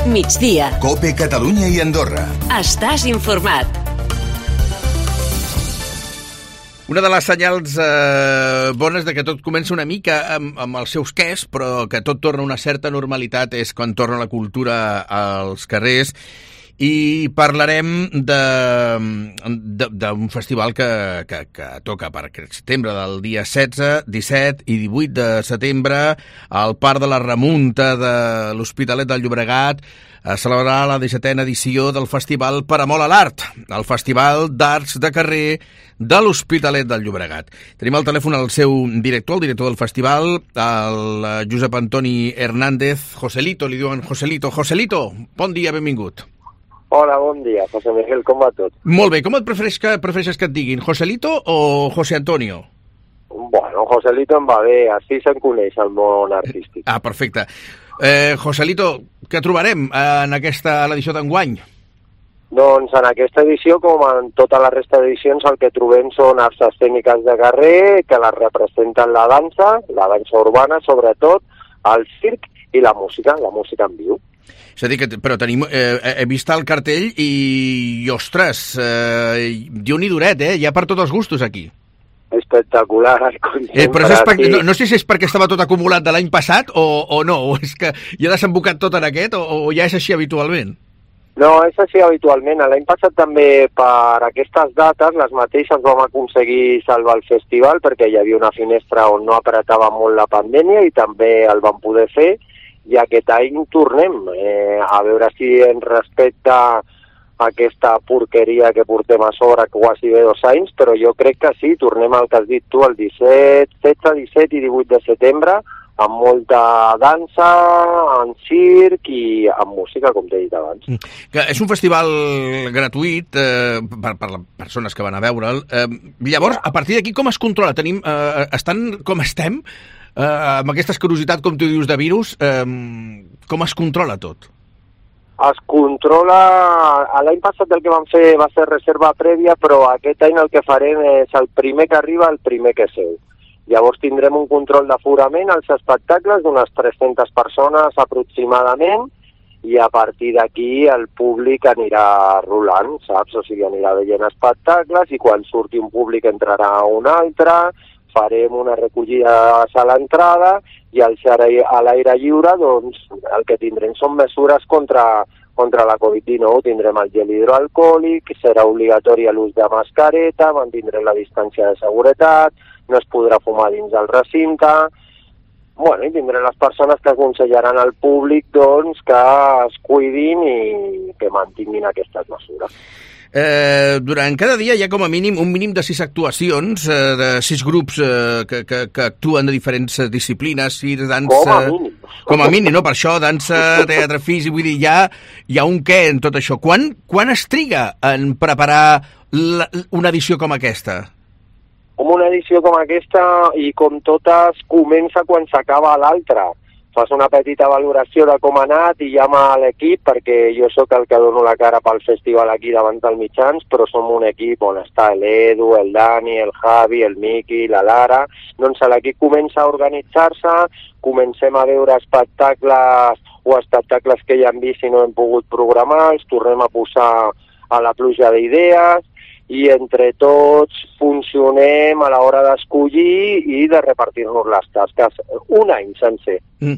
migdia. COPE Catalunya i Andorra. Estàs informat. Una de les senyals bones de que tot comença una mica amb els seus quès, però que tot torna a una certa normalitat, és quan torna la cultura als carrers. I parlarem d'un festival que toca per aquest setembre, del dia 16, 17 i 18 de setembre, al Parc de la Remunta de l'Hospitalet del Llobregat. Celebrarà la 17a edició del Festival Per Amor a l'Art, el Festival d'Arts de Carrer de l'Hospitalet del Llobregat. Tenim al telèfon el seu director, el director del festival, el Josep Antoni Hernández. Joselito, li diuen Joselito. Joselito, bon dia, benvingut. Hola, bon dia, José Miguel, com va tot? Molt bé, com et prefereixes que et diguin, Joselito o José Antonio? Bueno, Joselito em va bé, així se'n coneix el món artístic. Perfecte. Joselito, què trobarem en l'edició d'enguany? Doncs en aquesta edició, com en tota la resta d'edicions, el que trobem són arts escèniques de carrer, que les representen la dansa urbana sobretot, el circ i la música en viu. És a dir, però tenim... he vist el cartell i ostres, Déu-n'hi duret, hi ha per tots els gustos aquí. Espectacular. Però no sé si és perquè estava tot acumulat de l'any passat o no, o és que ja ha desembocat tot en aquest o ja és així habitualment? No, és així habitualment. L'any passat també per aquestes dates les mateixes vam aconseguir salvar el festival perquè hi havia una finestra on no apretava molt la pandèmia i també el vam poder fer. I aquest any tornem a veure si ens respecta aquesta porqueria que portem a sobre quasi bé 2 anys, però jo crec que sí, tornem al que has dit tu, el 16, 17 i 18 de setembre, amb molta dansa, en circ i amb música, com t'he dit abans. És un festival gratuït per les persones que van a veure'l. Llavors, a partir d'aquí, com es controla? Estan com estem? Amb aquesta escarositat, com tu dius, de virus, com es controla tot? Es controla... L'any passat el que vam fer va ser reserva prèvia, però aquest any el que farem és el primer que arriba, el primer que seu. Llavors tindrem un control d'aforament als espectacles d'unes 300 persones aproximadament i a partir d'aquí el públic anirà rolant, saps? O sigui, anirà veient espectacles i quan surti un públic entrarà un altre... farem una recollida a l'entrada i a l'aire lliure doncs, el que tindrem són mesures contra la Covid-19. Tindrem el gel hidroalcohòlic, serà obligatori l'ús de mascareta, mantindrem la distància de seguretat, no es podrà fumar dins del recinte. Bueno, i tindrem les persones que aconsellaran al públic doncs, que es cuidin i que mantinguin aquestes mesures. Durant cada dia hi ha com a mínim un mínim de 6 actuacions, de 6 grups que actuen de diferents disciplines, circ, dansa... Com a mínim, no? Per això, dansa, teatre físic, vull dir, hi ha un què en tot això. Quan es triga en preparar una edició com aquesta? Una edició com aquesta, i com totes, comença quan s'acaba l'altra. Fas una petita valoració de com ha anat i llama a l'equip, perquè jo sóc el que dono la cara pel festival aquí davant dels mitjans, però som un equip on està l'Edu, el Dani, el Javi, el Miqui, la Lara. Doncs l'equip comença a organitzar-se, comencem a veure espectacles que ja hem vist i no hem pogut programar, els tornem a posar a la pluja d'idees, i entre tots funcionem a l'hora d'escollir i de repartir-nos les tasques. Un any sencer.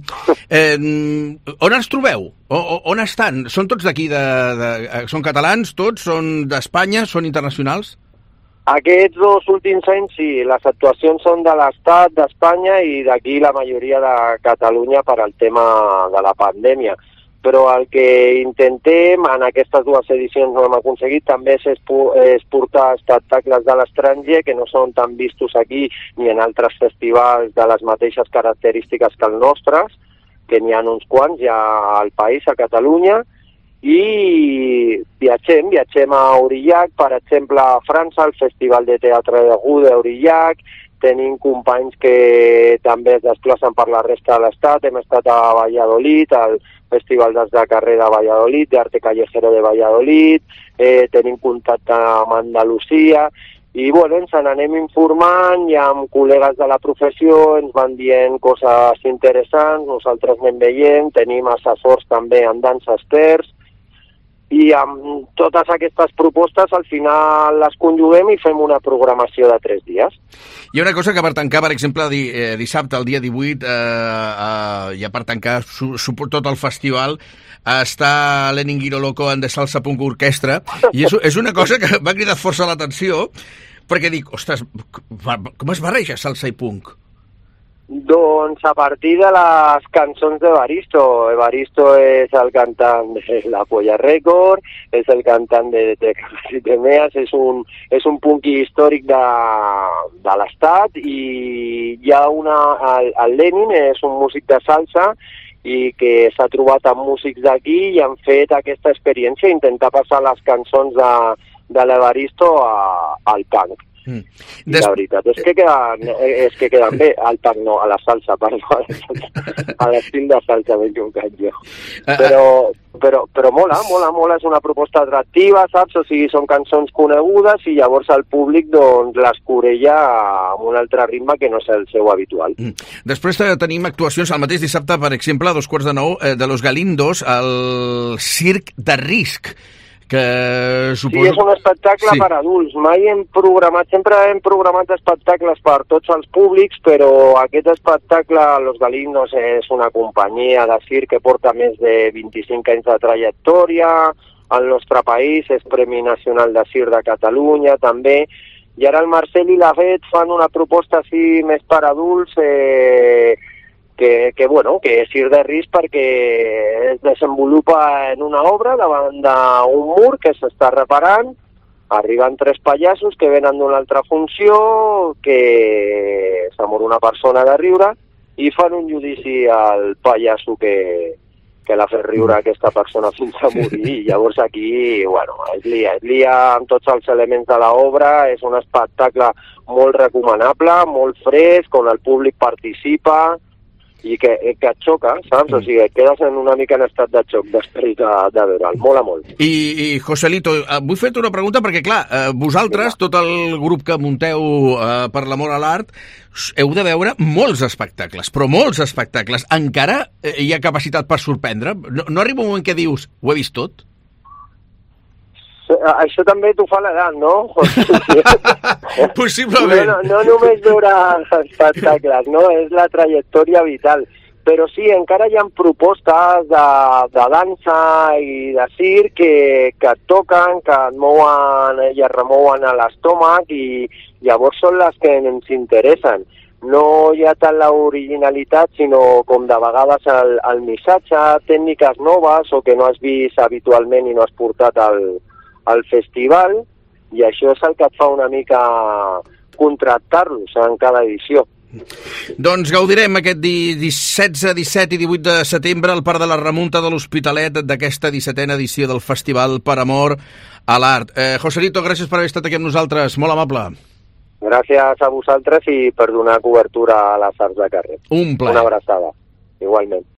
On els trobeu? On estan? Són tots d'aquí? Són catalans tots? Són d'Espanya? Són internacionals? Aquests 2 últims anys sí. Les actuacions són de l'Estat, d'Espanya i d'aquí la majoria de Catalunya per al tema de la pandèmia. Però el que intentem, en aquestes 2 edicions no hem aconseguit, també és portar espectacles de l'estranger que no són tan vistos aquí ni en altres festivals de les mateixes característiques que els nostres, que n'hi ha uns quants ja al país, a Catalunya, i viatgem a Aurillac, per exemple, a França, al Festival de Teatre de Gouda d'Aurillac. Tenim companys que també es desplacen per la resta de l'estat. Hem estat a Valladolid, al Festival d'Arts de Carrer de Valladolid, d'Arte Callejero de Valladolid, tenim contacte amb Andalusia, I bueno, ens n'anem informant, i amb col·legues de la professió ens van dient coses interessants, nosaltres anem veient, tenim assessors també en dansa experts, i amb totes aquestes propostes al final les conjuguem i fem una programació de 3 dies. Hi ha una cosa que per tancar, per exemple, dissabte, el dia 18, ja per tancar tot el festival, està Lenin Guiro Loco en de Salsa Punk Orquestra, i és una cosa que m'ha cridat força l'atenció, perquè dic, ostres, com es barreja salsa i punk? Doncs a partir de les cançons d'Evaristo. Evaristo és el cantant de La Polla Record, és el cantant de Temeas, és un punky històric de l'estat, i hi ha el Lenin és un músic de salsa i que s'ha trobat amb músics d'aquí i han fet aquesta experiència, intentar passar les cançons de l'Evaristo al punk. I la veritat és que queden bé, al punk no, a la salsa, perdó, a l'estil de salsa m'he equivocat jo. Però mola, és una proposta atractiva, saps? O sigui, són cançons conegudes i llavors el públic doncs les corella amb un altre ritme que no és el seu habitual. Després tenim actuacions el mateix dissabte, per exemple, a 8:45 de Los Galindos, al Circ de Risc, que suposo... Sí, és un espectacle per adults. Sempre hem programat espectacles per tots els públics, però aquest espectacle, Los Galindos, és una companyia de circ que porta més de 25 anys de trajectòria al nostre país, és Premi Nacional de Circ de Catalunya, també, i ara el Marcel i la Bet fan una proposta així més per adults, que és Circ de Risc perquè es desenvolupa en una obra davant d'un mur que s'està reparant, arriben 3 pallassos que venen d'una altra funció, que s'ha mort una persona de riure, i fan un judici al pallasso que l'ha fet riure aquesta persona fins a morir, i llavors aquí, es lia amb tots els elements de l'obra, és un espectacle molt recomanable, molt fresc, on el públic participa, i que et xoca, saps? O sigui, et quedes una mica en estat de xoc després de veure'l. Mola molt. I Joselito, vull fer-te una pregunta perquè, clar, vosaltres, tot el grup que munteu per l'amor a l'art, heu de veure molts espectacles, però molts espectacles. Encara hi ha capacitat per sorprendre? No arriba un moment que dius, ho he vist tot? Això també t'ho fa l'edat, no? Possiblement. No només veure espectacles, no? És la trajectòria vital. Però sí, encara hi ha propostes de dansa i de circ que et toquen, que et mouen i et remouen a l'estómac, i llavors són les que ens interessen. No hi ha tant l'originalitat, sinó com de vegades el missatge, tècniques noves o que no has vist habitualment i no has portat al festival, i això és el que et fa una mica contractar-los en cada edició. Doncs gaudirem aquest 16, 17 i 18 de setembre al Parc de la Remunta de l'Hospitalet d'aquesta 17a edició del Festival per Amor a l'Art. Joselito, gràcies per haver estat aquí amb nosaltres, molt amable. Gràcies a vosaltres i per donar cobertura a les arts de carrer. Un plaer. Una abraçada, igualment.